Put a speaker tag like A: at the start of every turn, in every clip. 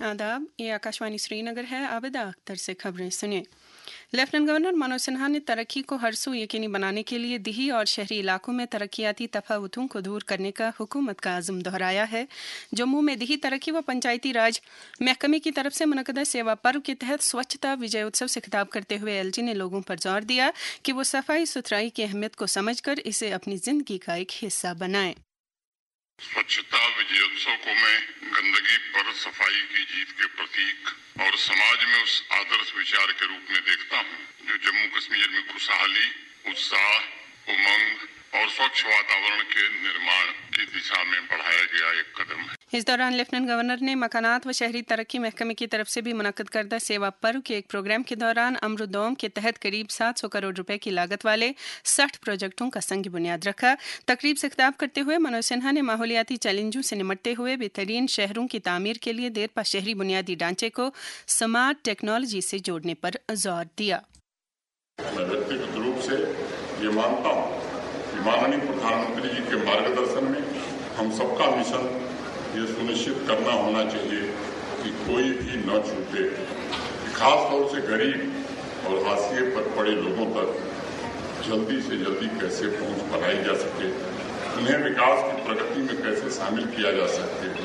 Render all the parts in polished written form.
A: आदाब, ये आकाशवाणी श्रीनगर है। आबिदा अख्तर से खबरें सुनिए। लेफ्टिनेंट गवर्नर मनोज सिन्हा ने तरक्की को हर सू यकीनी बनाने के लिए दिही और शहरी इलाकों में तरक्याती तफावतों को दूर करने का हुकूमत का आज़म दोहराया है। जम्मू में दिही तरक्की व पंचायती राज महकमे की तरफ से मुनक़दा सेवा पर्व के तहत स्वच्छता विजय उत्सव से खिताब करते हुए एलजी ने लोगों पर जोर दिया कि वो सफाई सुथराई की अहमियत को समझकर इसे अपनी ज़िंदगी का एक हिस्सा बनाएं।
B: स्वच्छता विजयोत्सव को मैं गंदगी पर सफाई की जीत के प्रतीक और समाज में उस आदर्श विचार के रूप में देखता हूँ जो जम्मू कश्मीर में खुशहाली, उत्साह, उमंग और स्वच्छ वातावरण के निर्माण की दिशा में बढ़ाया गया एक कदम है।
A: इस दौरान लेफ्टिनेंट गवर्नर ने मकानात व शहरी तरक्की महकमे की तरफ से भी मुनक़्क़द करदा सेवा पर्व के एक प्रोग्राम के दौरान अमृतोम के तहत करीब 700 करोड़ रुपए की लागत वाले 60 प्रोजेक्टों का संग बुनियाद रखा। तकरीब से खिताब करते हुए मनोज सिन्हा ने माहौलियाती चैलेंजों से निपटते हुए बेहतरीन शहरों की तामीर के लिए देरपा शहरी बुनियादी ढांचे को स्मार्ट टेक्नोलॉजी से जोड़ने पर जोर दिया।
B: मैं व्यक्तिगत रूप से ये मानता हूँ कि माननीय प्रधानमंत्री जी के मार्गदर्शन में हम सबका मिशन ये सुनिश्चित करना होना चाहिए कि कोई भी न छूटे, खास तौर से गरीब और हाशिए पर पड़े लोगों तक जल्दी से जल्दी कैसे पहुंच बनाई जा सके, उन्हें विकास की प्रगति में कैसे शामिल किया जा सके।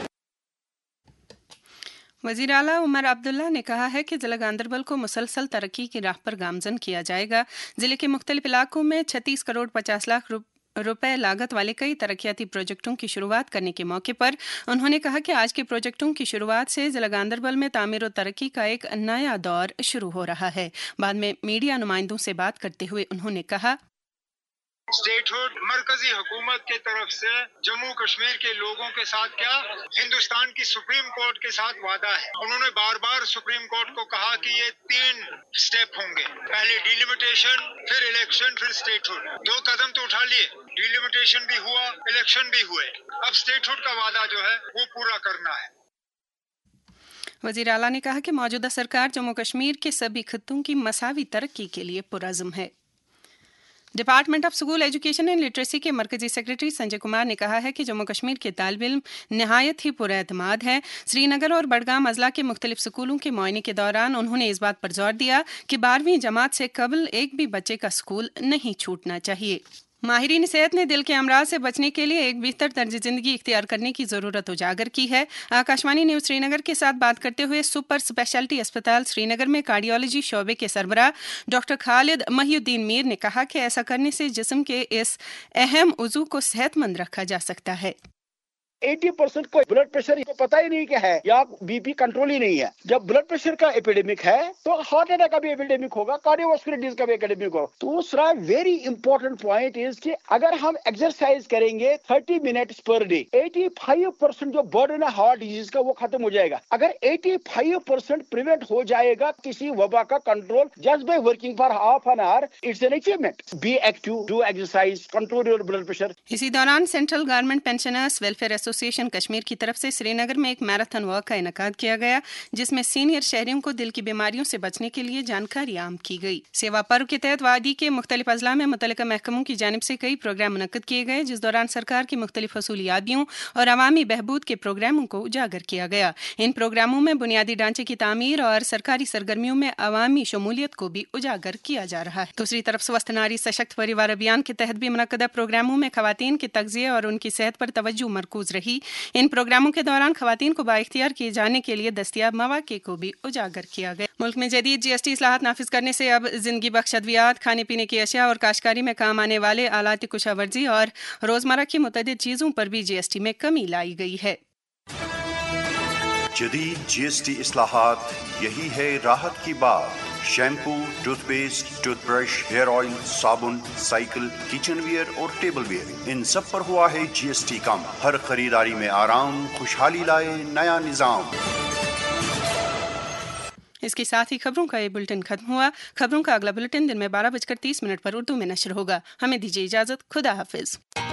A: वज़ीर आला उमर अब्दुल्ला ने कहा है कि ज़िला गांदरबल को मुसलसल तरक्की की राह पर गामज़न किया जाएगा। ज़िले के मुख्तलिफ इलाकों में 36 करोड़ 50 लाख रुपए लागत वाले कई तरक्याती प्रोजेक्टों की शुरुआत करने के मौके पर उन्होंने कहा कि आज के प्रोजेक्टों की शुरुआत से ज़िला गांदरबल में तामीर और तरक्की का एक नया दौर शुरू हो रहा है। बाद में मीडिया नुमाइंदों से बात करते हुए उन्होंने कहा,
C: स्टेटहुड मरकजी हुकूमत की तरफ से जम्मू कश्मीर के लोगों के साथ क्या हिंदुस्तान की सुप्रीम कोर्ट के साथ वादा है। उन्होंने बार बार सुप्रीम कोर्ट को कहा कि ये 3 स्टेप होंगे, पहले डिलिमिटेशन, फिर इलेक्शन, फिर स्टेटहुड। 2 कदम तो उठा लिए, डिलिमिटेशन भी हुआ, इलेक्शन भी हुए, अब स्टेटहुड का वादा जो है वो पूरा करना है।
A: वज़ीर आला ने कहा कि मौजूदा सरकार जम्मू कश्मीर के सभी खित्तों की मसावी तरक्की के लिए पुरअज़्म है। Department of school education and literacy के मरकजी सेक्रेटरी संजय कुमार ने कहा है कि जम्मू कश्मीर के तालिब इल्म नहायत ही पुरएतमाद हैं। श्रीनगर और बडगाम अजला के मुख्तलिफ स्कूलों के मुआयने के दौरान उन्होंने इस बात पर जोर दिया कि 12वीं जमात से कबल एक भी बच्चे का स्कूल नहीं छूटना चाहिए। माहिरीन सेहत ने दिल के अमराज से बचने के लिए एक बेहतर तर्ज जिंदगी इख्तियार करने की ज़रूरत उजागर की है। आकाशवाणी न्यूज़ श्रीनगर के साथ बात करते हुए सुपर स्पेशलिटी अस्पताल श्रीनगर में कार्डियोलॉजी शोबे के सरबराह डॉक्टर खालिद महिउद्दीन मीर ने कहा कि ऐसा करने से जिस्म के इस अहम उज़ू को सेहतमंद रखा जा सकता है।
D: 80% को ब्लड प्रेशर को पता ही नहीं क्या है या बीपी कंट्रोल ही नहीं है। जब ब्लड प्रेशर का एपिडेमिक है तो हार्ट अटैक का भी एपिडेमिक होगा, कार्डियोवास्कुलर डिजीज का भी एपिडेमिक होगा। दूसरा वेरी इंपॉर्टेंट पॉइंट इज कि अगर हम एक्सरसाइज करेंगे 30 मिनट्स पर डे, 85% जो बर्डन है हार्ट डिजीज का वो खत्म हो जाएगा। अगर 85% प्रिवेंट हो जाएगा किसी वबा का control just by working for half an hour, it's an achievement. Be active, do exercise, control your blood pressure.
A: इसी दौरान central government pensioners welfare association Kashmir की तरफ से श्रीनगर में एक मैराथन वॉक का इनेकाद किया गया, जिसमें सीनियर शहरियों को दिल की बीमारियों से बचने के लिए जानकारी आम की गई। सेवा पर्व के तहत वादी के मुख्तलिफ अजला में मुतल्लिका महकमों की जानिब से कई प्रोग्राम मुनक्कद किए गए, जिस दौरान सरकार की मुख्तलिफ हसूलियातियों और अवामी बहबूद के प्रोग्रामों को उजागर किया गया। इन प्रोग्रामों में बुनियादी ढांचे की तामीर और सरकारी सरगर्मियों में अवामी शमूलियत को भी उजागर किया जा रहा है। दूसरी तरफ स्वस्थ नारी सशक्त परिवार अभियान के तहत भी मुनक्कदा प्रोग्रामों में खवातीन के तग़ज़िया और उनकी सेहत पर तवज्जो मरकूज रही। इन प्रोग्रामों के दौरान खवातीन को बाइख्तियार किए जाने के लिए दस्तयाब मौक़े को भी उजागर किया गया। मुल्क में जदीद जीएसटी इस्लाहात नाफिज करने से अब जिंदगी बख्श अद्वियात, खाने पीने की अशिया और काश्तकारी में काम आने वाले आलात कुशावर्जी और रोजमर्रा की मुतअद्दिद चीजों पर भी जीएसटी में कमी लाई गई है।
E: जदीद जीएसटी इस्लाहात, यही है राहत की बात। Shampoo, toothpaste, toothbrush, hair oil, साबुन, साइकिल, किचन वियर और टेबल वियर, इन सब पर हुआ है जीएसटी कम। हर खरीदारी में आराम, खुशहाली लाए नया निजाम।
A: इसके साथ ही खबरों का ये बुलेटिन खत्म हुआ। खबरों का अगला बुलेटिन दिन में 12:30 पर उर्दू में नशर होगा। हमें दीजिए इजाजत। खुदा हाफिज।